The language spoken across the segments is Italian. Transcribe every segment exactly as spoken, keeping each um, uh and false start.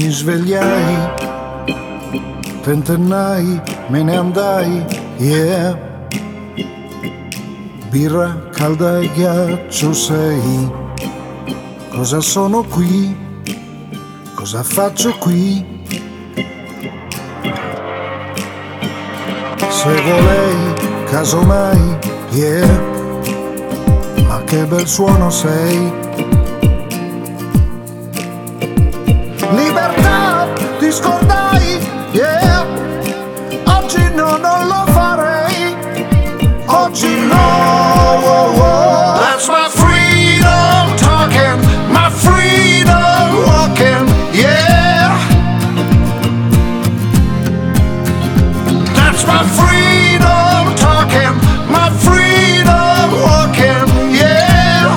Mi svegliai, tentennai, me ne andai, yeah. Birra calda e ghiaccio sei. Cosa sono qui? Cosa faccio qui? Se volei, casomai, yeah. Ma che bel suono sei. Libertà, ti scordai, yeah. Oggi no, non lo farei. Oggi no, oh, oh. That's my freedom talking, my freedom walking, yeah. That's my freedom talking, my freedom walking, yeah.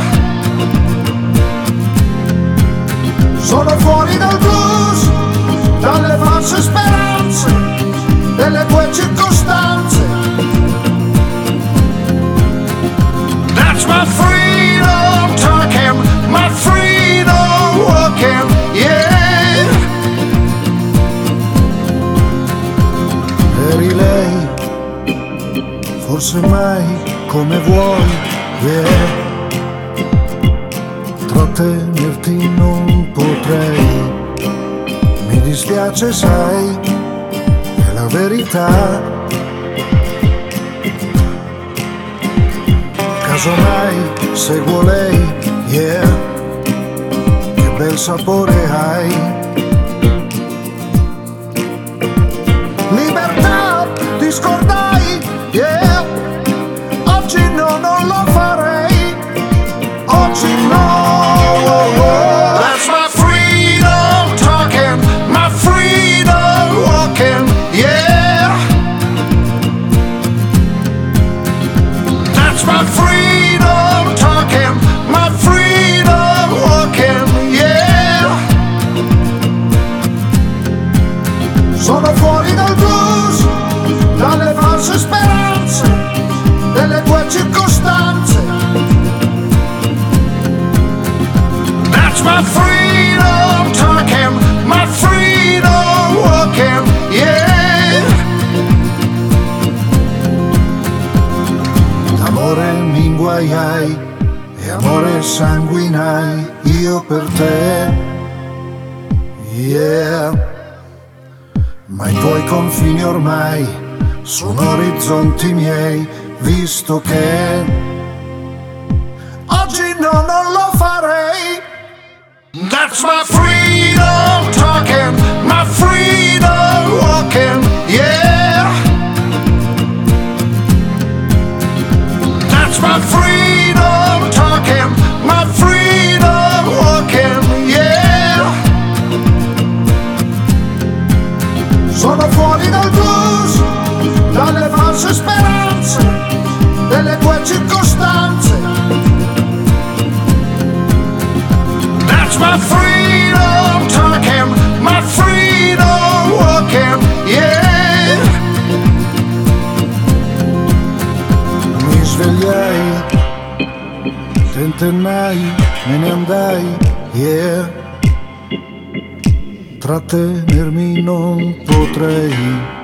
Sono fuori dal blues, dalle false speranze, delle tue circostanze. That's my freedom talking, my freedom walking, yeah. Eri lei, forse mai come vuoi, yeah. Trattenerti non potrei, mi dispiace sai, è la verità. Casomai seguo lei, yeah. Che bel sapore hai. Libertà, ti scordai, yeah. Oggi no, non lo farei. Oggi no, oh, oh. That's my freedom talking, my freedom walking, yeah. That's my freedom talking, my freedom walking, yeah. Sono fuori dal blues, dalle false speranze, delle tue circostanze. That's my freedom talking, my freedom walking, yeah. Amore mi inguaiai e amore sanguinai io per te, yeah. Ma i tuoi confini ormai sono orizzonti miei, visto che oggi no, non lo farei. That's my freedom talking, my freedom walking, yeah. That's my freedom talking, my freedom walking, yeah. Sono fuori dal blues, dalle false speranze, delle tue circostanze. That's my freedom talking, my freedom walking, yeah. Mi svegliai, tentennai, me ne andai, yeah. Trattenermi non potrei.